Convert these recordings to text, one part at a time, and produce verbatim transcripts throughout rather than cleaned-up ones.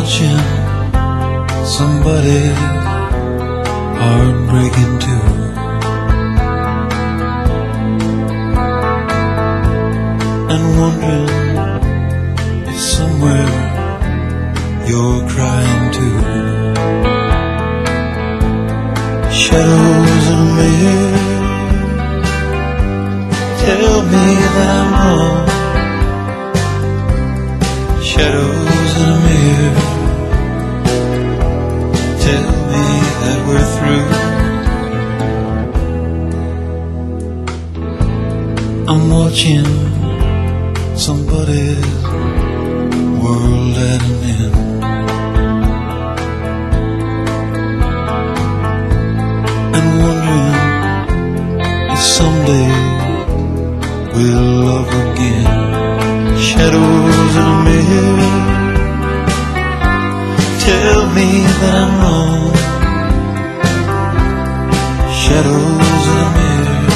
watching somebody's heart breaking too. And wondering if somewhere you're crying too. Shadows in a mirror tell me that I'm wrong. Shadows in a mirror tell me that we're through. I'm watching somebody's world at an end. And wondering if someday we'll love again. Shadows in a mirror tell me that I'm wrong. Shadows in a mirror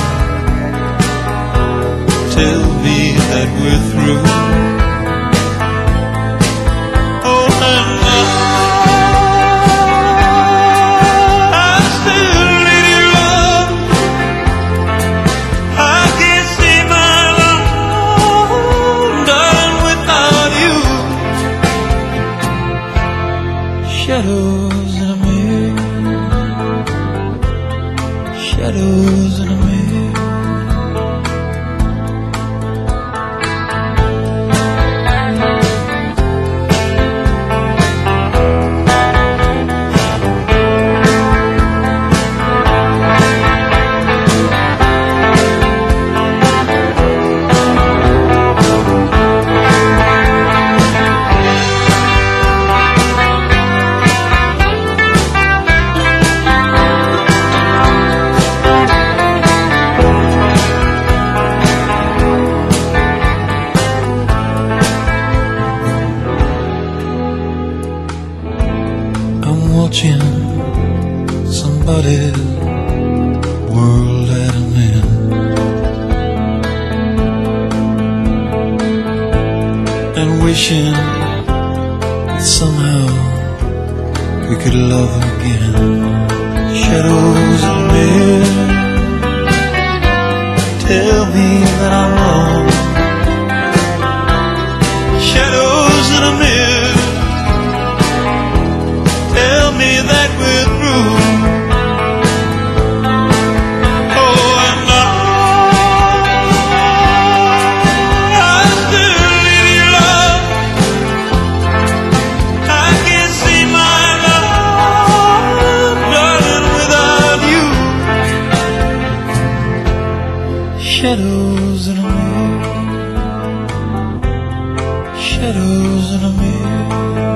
tell me that we're through. Oh, and I still need your love. I can't see my love, darling, without you. Shadows in a mirror, shadows in a mirror. Watching somebody's world at an end. And wishing that somehow we could love again. Shadows in a mirror tell me that I'm wrong. Shadows in a mirror tell me that we're through. Oh, and I, I still need your love. I can't see my love, darling, without you. Shadows in a mirror, shadows in a mirror.